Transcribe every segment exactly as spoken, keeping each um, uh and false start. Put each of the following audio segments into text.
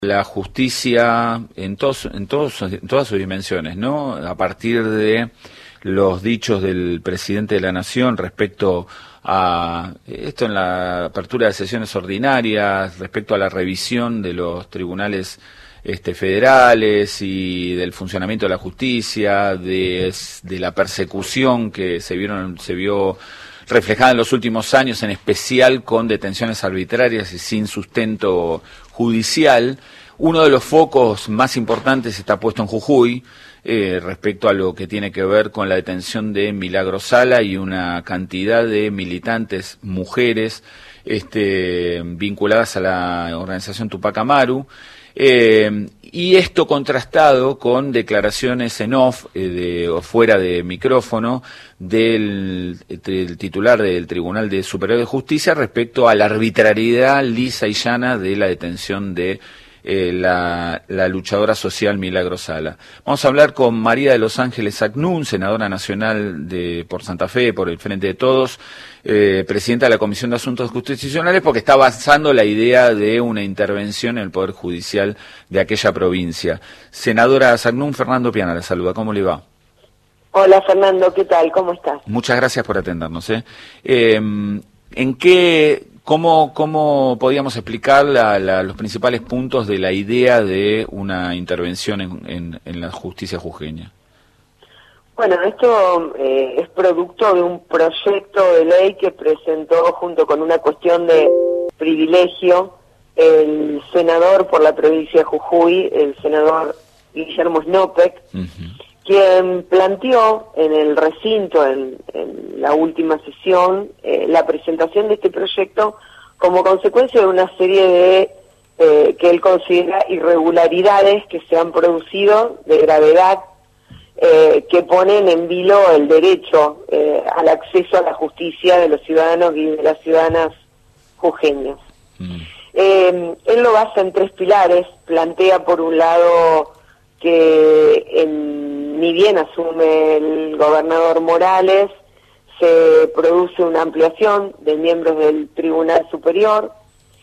La justicia en, todos, en, todos, en todas sus dimensiones, ¿no? A partir de los dichos del presidente de la Nación respecto a esto en la apertura de sesiones ordinarias, respecto a la revisión de los tribunales este, federales y del funcionamiento de la justicia, de, de la persecución que se vieron, se vio reflejada en los últimos años, en especial con detenciones arbitrarias y sin sustento judicial. Uno de los focos más importantes está puesto en Jujuy, eh, respecto a lo que tiene que ver con la detención de Milagro Sala y una cantidad de militantes mujeres este, vinculadas a la organización Tupac Amaru. Eh, y esto contrastado con declaraciones en off, eh, de, o fuera de micrófono, del, del titular del Tribunal de Superior de Justicia respecto a la arbitrariedad lisa y llana de la detención de eh, la, la luchadora social Milagro Sala. Vamos a hablar con María de los Ángeles Acnún, senadora nacional de por Santa Fe, por el Frente de Todos, eh, presidenta de la Comisión de Asuntos Constitucionales, porque está avanzando la idea de una intervención en el Poder Judicial de aquella provincia. Senadora Acnún, Fernando Piana la saluda. ¿Cómo le va? Hola Fernando, ¿qué tal? ¿Cómo estás? Muchas gracias por atendernos. ¿eh? Eh, ¿En qué, cómo, cómo podíamos explicar la, la, los principales puntos de la idea de una intervención en, en, en la justicia jujeña? Bueno, esto eh, es producto de un proyecto de ley que presentó junto con una cuestión de privilegio el senador por la provincia de Jujuy, el senador Guillermo Snopek, uh-huh. quien planteó en el recinto, en, en la última sesión, eh, la presentación de este proyecto como consecuencia de una serie de, eh, que él considera irregularidades que se han producido de gravedad, eh, que ponen en vilo el derecho eh, al acceso a la justicia de los ciudadanos y de las ciudadanas jujeñas. Mm. Eh, él lo basa en tres pilares. Plantea por un lado que en, ni bien asume el gobernador Morales, se produce una ampliación de miembros del Tribunal Superior.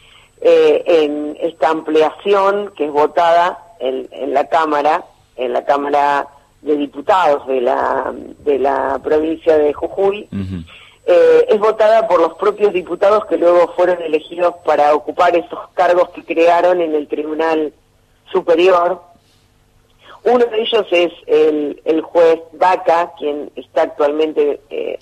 Eh, en esta ampliación, que es votada en, en la Cámara, en la Cámara de Diputados de la, de la provincia de Jujuy, uh-huh. eh, es votada por los propios diputados que luego fueron elegidos para ocupar esos cargos que crearon en el Tribunal Superior. Uno de ellos es el, el juez Vaca, quien está actualmente, eh,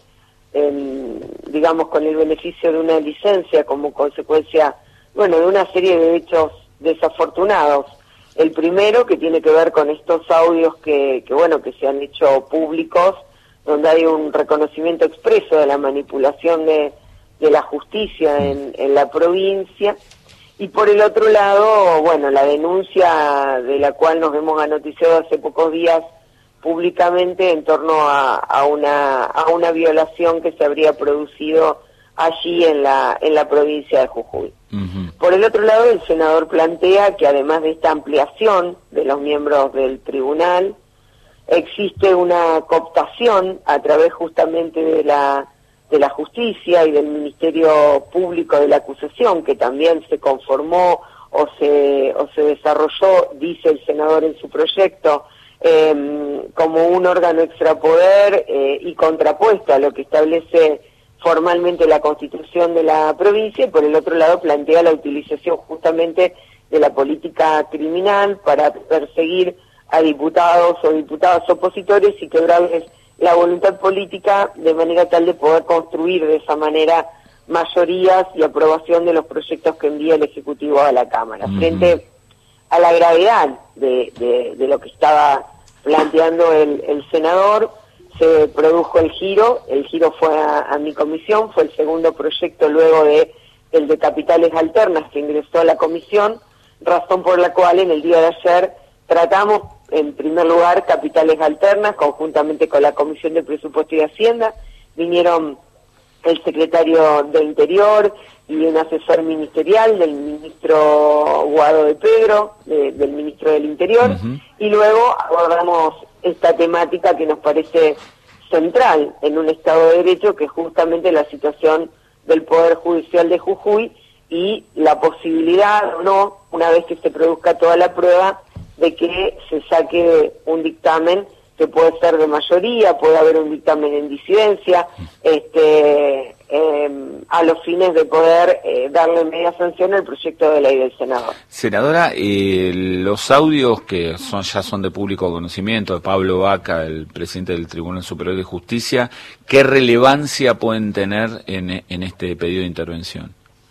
en, digamos, con el beneficio de una licencia como consecuencia, bueno, de una serie de hechos desafortunados. El primero, que tiene que ver con estos audios que, que, bueno, que se han hecho públicos, donde hay un reconocimiento expreso de la manipulación de, de la justicia en, en la provincia. Y por el otro lado, bueno, la denuncia de la cual nos hemos anoticiado hace pocos días públicamente en torno a, a una a una violación que se habría producido allí en la en la provincia de Jujuy. Uh-huh. Por el otro lado, el senador plantea que además de esta ampliación de los miembros del tribunal, existe una cooptación a través justamente de la de la justicia y del Ministerio Público de la Acusación, que también se conformó o se o se desarrolló, dice el senador en su proyecto, eh, como un órgano extrapoder eh, y contrapuesto a lo que establece formalmente la Constitución de la provincia, y por el otro lado plantea la utilización justamente de la política criminal para perseguir a diputados o diputadas opositores y quebrarles la voluntad política de manera tal de poder construir de esa manera mayorías y aprobación de los proyectos que envía el Ejecutivo a la Cámara. Uh-huh. Frente a la gravedad de, de, de lo que estaba planteando el, el senador, se produjo el giro. El giro fue a, a mi comisión, fue el segundo proyecto luego de el de Capitales Alternas que ingresó a la comisión, razón por la cual en el día de ayer tratamos en primer lugar Capitales Alternas conjuntamente con la Comisión de Presupuesto y Hacienda. Vinieron el secretario de Interior y un asesor ministerial del ministro Guado de Pedro, de, del ministro del Interior, uh-huh. y luego abordamos esta temática que nos parece central en un Estado de Derecho, que es justamente la situación del Poder Judicial de Jujuy y la posibilidad o no, una vez que se produzca toda la prueba, de que se saque un dictamen que puede ser de mayoría, puede haber un dictamen en disidencia, este, eh, a los fines de poder eh, darle media sanción al proyecto de ley del senador. Senadora, eh, los audios que son ya son de público conocimiento, de Pablo Vaca, el presidente del Tribunal Superior de Justicia, ¿qué relevancia pueden tener en, en este pedido de intervención?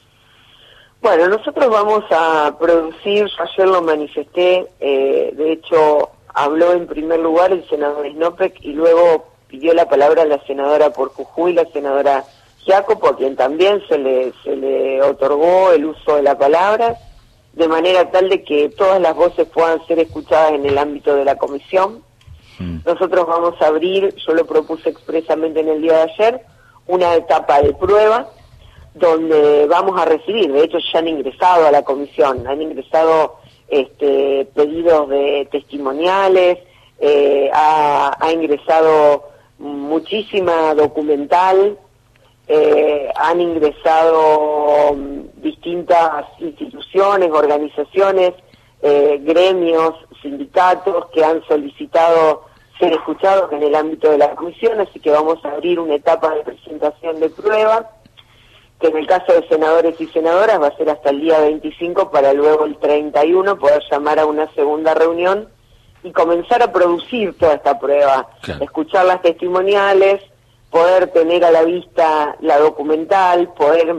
Bueno, nosotros vamos a producir, yo ayer lo manifesté, eh, de hecho habló en primer lugar el senador Snopek y luego pidió la palabra la senadora por Jujuy, la senadora Jacopo, a quien también se le, se le otorgó el uso de la palabra, de manera tal de que todas las voces puedan ser escuchadas en el ámbito de la comisión. Mm. Nosotros vamos a abrir, yo lo propuse expresamente en el día de ayer, una etapa de prueba, donde vamos a recibir, de hecho ya han ingresado a la comisión, han ingresado este, pedidos de testimoniales, eh, ha, ha ingresado muchísima documental, eh, han ingresado um, distintas instituciones, organizaciones, eh, gremios, sindicatos que han solicitado ser escuchados en el ámbito de la comisión, así que vamos a abrir una etapa de presentación de prueba, que en el caso de senadores y senadoras va a ser hasta el día veinticinco para luego el treinta y uno poder llamar a una segunda reunión y comenzar a producir toda esta prueba, claro. Escuchar las testimoniales, poder tener a la vista la documental, poder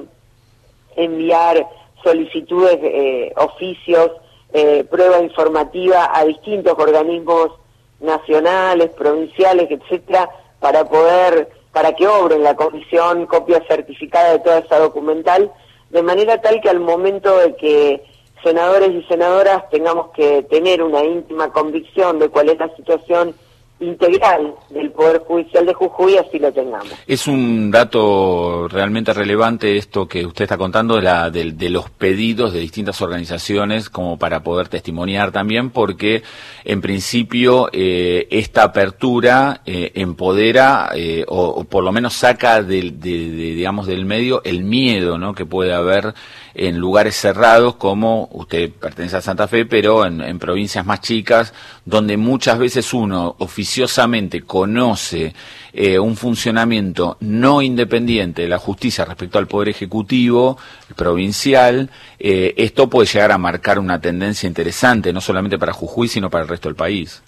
enviar solicitudes, eh, oficios, eh, prueba informativa a distintos organismos nacionales, provinciales, etcétera, para poder... para que obre en la comisión copia certificada de toda esa documental, de manera tal que al momento de que senadores y senadoras tengamos que tener una íntima convicción de cuál es la situación integral del Poder Judicial de Jujuy, así lo tengamos. Es un dato realmente relevante esto que usted está contando de, la, de, de los pedidos de distintas organizaciones como para poder testimoniar también, porque en principio eh, esta apertura eh, empodera eh, o, o por lo menos saca del, de, de, digamos, del medio el miedo, ¿no?, que puede haber en lugares cerrados, como usted pertenece a Santa Fe, pero en, en provincias más chicas, donde muchas veces uno oficiosamente conoce eh, un funcionamiento no independiente de la justicia respecto al Poder Ejecutivo provincial. Eh, esto puede llegar a marcar una tendencia interesante, no solamente para Jujuy, sino para el resto del país.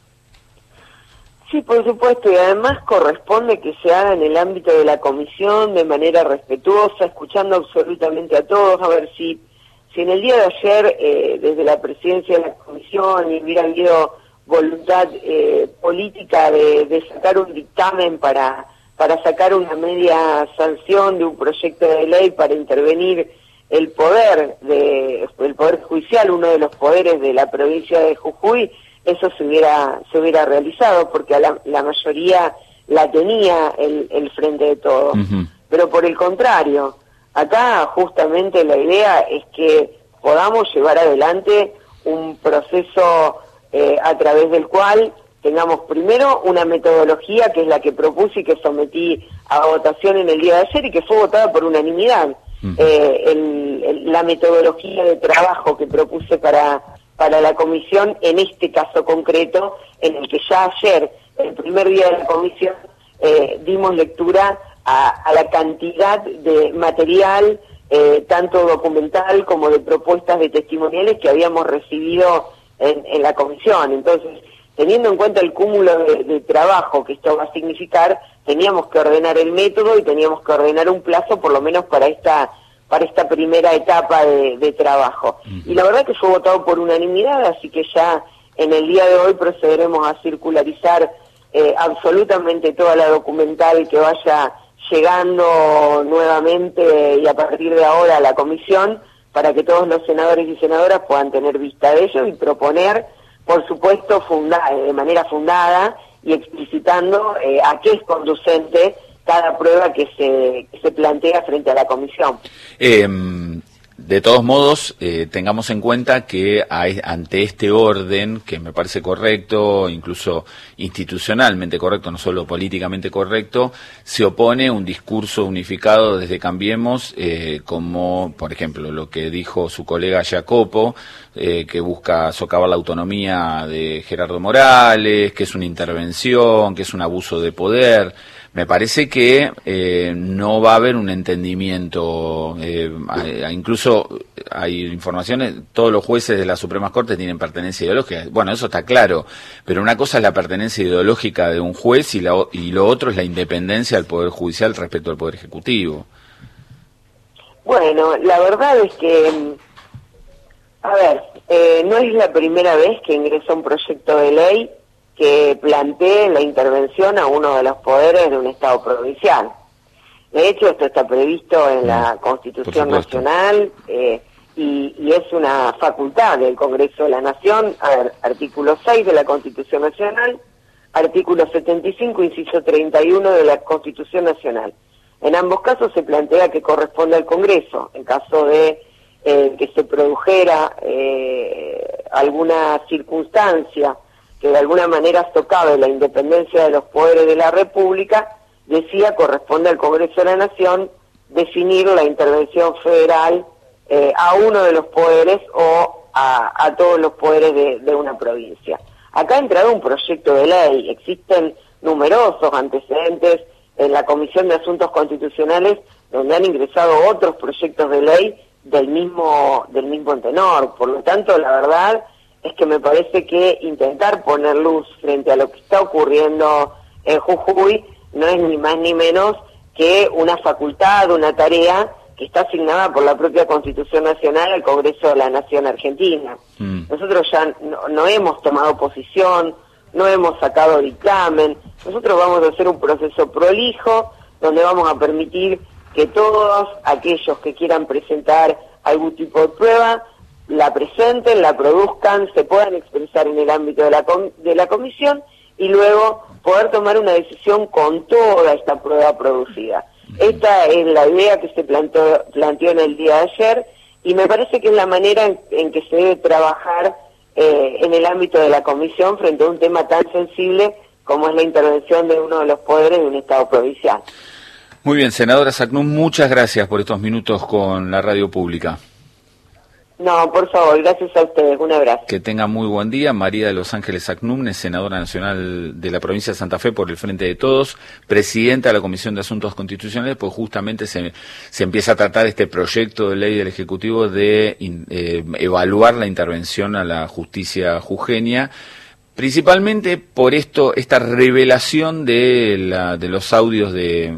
Sí, por supuesto, y además corresponde que se haga en el ámbito de la comisión de manera respetuosa, escuchando absolutamente a todos. A ver, si, si en el día de ayer, eh, desde la presidencia de la comisión, y hubiera habido voluntad eh, política de, de sacar un dictamen para, para sacar una media sanción de un proyecto de ley para intervenir el poder, de, el poder judicial, uno de los poderes de la provincia de Jujuy, eso se hubiera se hubiera realizado, porque a la, la mayoría la tenía el, el Frente de Todos. Uh-huh. Pero por el contrario, acá justamente la idea es que podamos llevar adelante un proceso eh, a través del cual tengamos primero una metodología que es la que propuse y que sometí a votación en el día de ayer y que fue votada por unanimidad. Uh-huh. eh, el, el, la metodología de trabajo que propuse para... para la comisión, en este caso concreto, en el que ya ayer, el primer día de la comisión, eh, dimos lectura a, a la cantidad de material, eh, tanto documental como de propuestas de testimoniales que habíamos recibido en, en la comisión. Entonces, teniendo en cuenta el cúmulo de, de trabajo que esto va a significar, teníamos que ordenar el método y teníamos que ordenar un plazo, por lo menos para esta para esta primera etapa de, de trabajo. Uh-huh. Y la verdad que fue votado por unanimidad, así que ya en el día de hoy procederemos a circularizar eh, absolutamente toda la documental que vaya llegando nuevamente y a partir de ahora a la comisión, para que todos los senadores y senadoras puedan tener vista de ello y proponer, por supuesto, funda de manera fundada y explicitando eh, a qué es conducente cada prueba que se, que se plantea frente a la comisión. Eh, De todos modos, eh, tengamos en cuenta que hay, ante este orden, que me parece correcto, incluso institucionalmente correcto, no solo políticamente correcto, se opone un discurso unificado desde Cambiemos, eh, como, por ejemplo, lo que dijo su colega Jacopo, eh, que busca socavar la autonomía de Gerardo Morales, que es una intervención, que es un abuso de poder. Me parece que eh, no va a haber un entendimiento, eh, incluso hay informaciones, todos los jueces de la Suprema Corte tienen pertenencia ideológica, bueno, eso está claro, pero una cosa es la pertenencia ideológica de un juez y, la, y lo otro es la independencia del Poder Judicial respecto al Poder Ejecutivo. Bueno, la verdad es que, a ver, eh, no es la primera vez que ingresa un proyecto de ley que plantee la intervención a uno de los poderes de un Estado provincial. De hecho, esto está previsto en la Constitución Nacional eh, y, y es una facultad del Congreso de la Nación. A ver, artículo seis de la Constitución Nacional, artículo setenta y cinco, inciso treinta y uno de la Constitución Nacional. En ambos casos se plantea que corresponde al Congreso, en caso de eh, que se produjera eh, alguna circunstancia que de alguna manera socave la independencia de los poderes de la República, decía corresponde al Congreso de la Nación definir la intervención federal eh, a uno de los poderes o a, a todos los poderes de, de una provincia. Acá ha entrado un proyecto de ley, existen numerosos antecedentes en la Comisión de Asuntos Constitucionales donde han ingresado otros proyectos de ley del mismo, del mismo tenor. Por lo tanto, la verdad es que me parece que intentar poner luz frente a lo que está ocurriendo en Jujuy no es ni más ni menos que una facultad, una tarea que está asignada por la propia Constitución Nacional al Congreso de la Nación Argentina. Mm. Nosotros ya no, no hemos tomado posición, no hemos sacado dictamen, nosotros vamos a hacer un proceso prolijo donde vamos a permitir que todos aquellos que quieran presentar algún tipo de prueba la presenten, la produzcan, se puedan expresar en el ámbito de la, com de la comisión y luego poder tomar una decisión con toda esta prueba producida. Esta es la idea que se planteó, planteó en el día de ayer y me parece que es la manera en, en que se debe trabajar eh, en el ámbito de la comisión frente a un tema tan sensible como es la intervención de uno de los poderes de un Estado provincial. Muy bien, senadora Sacnum, muchas gracias por estos minutos con la radio pública. No, por favor, gracias a ustedes, un abrazo. Que tenga muy buen día. María de Los Ángeles Sacnum, senadora nacional de la provincia de Santa Fe por el Frente de Todos, presidenta de la Comisión de Asuntos Constitucionales, pues justamente se, se empieza a tratar este proyecto de ley del Ejecutivo de eh, evaluar la intervención a la justicia jujeña, principalmente por esto, esta revelación de, la, de los audios de...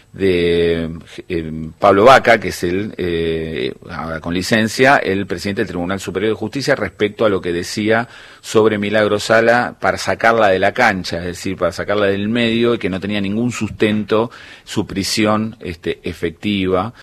de eh, Pablo Vaca, que es el, eh, con licencia, el presidente del Tribunal Superior de Justicia respecto a lo que decía sobre Milagro Sala para sacarla de la cancha, es decir, para sacarla del medio y que no tenía ningún sustento su prisión este, efectiva.